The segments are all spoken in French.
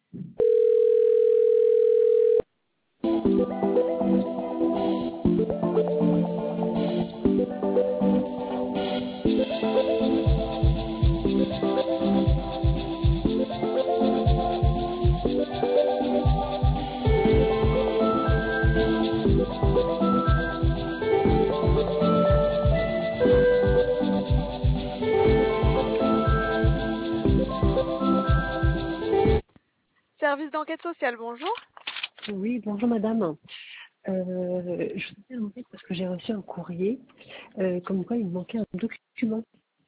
Service d'enquête sociale, bonjour. Oui, bonjour madame. Je vous appelle en fait parce que j'ai reçu un courrier comme quoi il me manquait un document.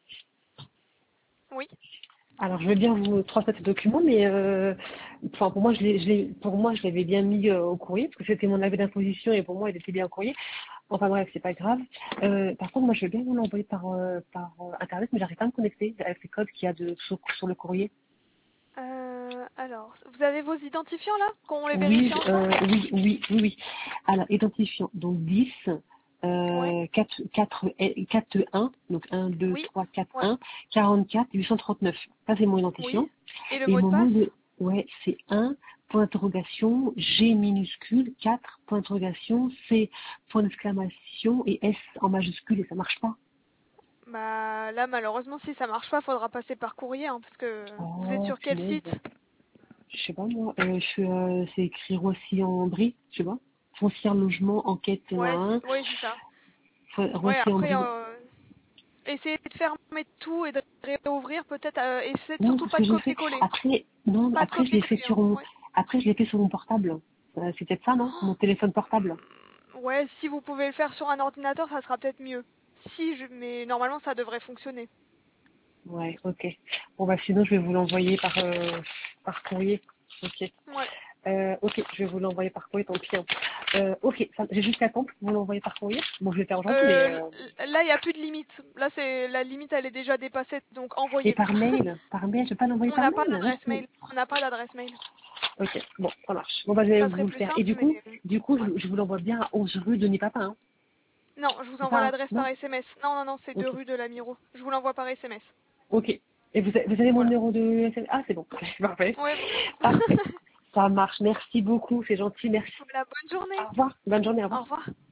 Oui. Alors je vais bien vous transmettre ce document, mais enfin, pour moi je l'avais bien mis au courrier parce que c'était mon avis d'imposition et pour moi il était bien au courrier. Enfin bref, c'est pas grave. Par contre, moi je veux bien vous l'envoyer par internet, mais j'arrive pas à me connecter avec les codes qu'il y a sur le courrier. Alors, vous avez vos identifiants là? Qu'on les Oui, vérifie ensemble? oui. Alors, identifiant, donc 10, Ouais. 4, 1, donc 1, 2, Oui. 3, 4, Ouais. 1, 44, 839. Ça, c'est mon Oui. identifiant. Et le Et mot de mon mot passe? de, ouais, c'est 1, point d'interrogation, G minuscule, 4, point d'interrogation, C, point d'exclamation, et S en majuscule, et ça marche pas. Bah là, malheureusement, si ça marche pas, faudra passer par courrier, hein, parce que vous êtes Oh, sur quel punaise. site? Je sais pas, moi, c'est écrit Roissy-en-Brie, je sais pas. Foncière logement, enquête Ouais, 1, oui, c'est ça. Ouais, après, Roissy-en-Brie. essayez de fermer tout et de réouvrir peut-être. Et faites Non, surtout parce pas que de j'ai fait. copier-coller. Après, non, Pas de après je l'ai fait copier-coller, sur hein. mon. Ouais. Après je l'ai fait sur mon portable. C'est peut-être ça, non? Mon téléphone portable. Ouais, si vous pouvez le faire sur un ordinateur, ça sera peut-être mieux. Mais normalement, ça devrait fonctionner. Ouais, ok. Bon bah sinon je vais vous l'envoyer par courrier. Ok. Ouais. Ok, je vais vous l'envoyer par courrier, tant pis, hein. Ok, j'ai juste à temps pour vous l'envoyer par courrier. Bon, je vais faire urgente, mais Là, il n'y a plus de limite. Là, c'est la limite, elle est déjà dépassée, donc et envoyez. par mail, je vais pas l'envoyer On par n'a pas mail. Là, d'adresse mail. On n'a pas d'adresse mail. ok, bon, ça marche. Bon bah je vais Ça serait vous le plus faire. Et simple, mais du coup, ouais. je vous l'envoie bien à 11 rue Denis Papin, hein. Non, je vous C'est envoie ça, hein? l'adresse par Non? SMS. Non, non, c'est 2 Ok. rue de la Miro. Je vous l'envoie par SMS. Ok. Et vous avez mon Voilà. numéro de SMS? Ah, c'est bon. Parfait. Ouais. Parfait. Ça marche. Merci beaucoup. C'est gentil. Merci. Voilà, bonne journée. Au revoir. Bonne journée. Au Au revoir. revoir.